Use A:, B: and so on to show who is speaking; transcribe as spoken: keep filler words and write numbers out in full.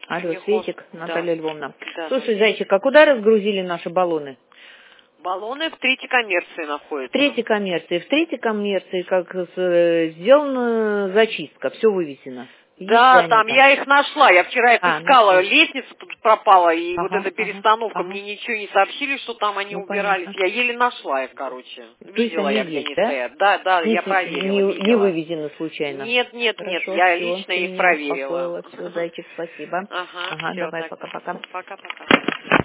A: Алло,
B: Мехоз.
A: Светик, Наталья
B: Да.
A: Львовна.
B: Да.
A: Слушай, Зайчик, а куда разгрузили наши баллоны?
B: Баллоны в третьей коммерции
A: В
B: находятся.
A: третьей коммерции. В третьей коммерции как э, сделана зачистка, все вывезено.
B: Да, там я их нашла. Я вчера их
A: А,
B: искала.
A: нашли.
B: Лестница тут пропала, и
A: Ага,
B: вот эта
A: ага,
B: перестановка.
A: ага.
B: Мне ничего не сообщили, что там они
A: Ну,
B: убирались.
A: понятно.
B: Я еле нашла их, короче.
A: То есть
B: Видела
A: они
B: я, где
A: есть,
B: они
A: да?
B: стоят. Да, да,
A: Не,
B: я
A: с-
B: проверила,
A: не, не
B: видела.
A: вывезено случайно.
B: Нет, нет, нет,
A: Хорошо,
B: я
A: все,
B: лично
A: ты
B: их
A: меня
B: проверила.
A: успокоила. Все, Зайчик, спасибо.
B: Ага,
A: Ага,
B: все,
A: давай,
B: так.
A: пока-пока.
B: Пока-пока.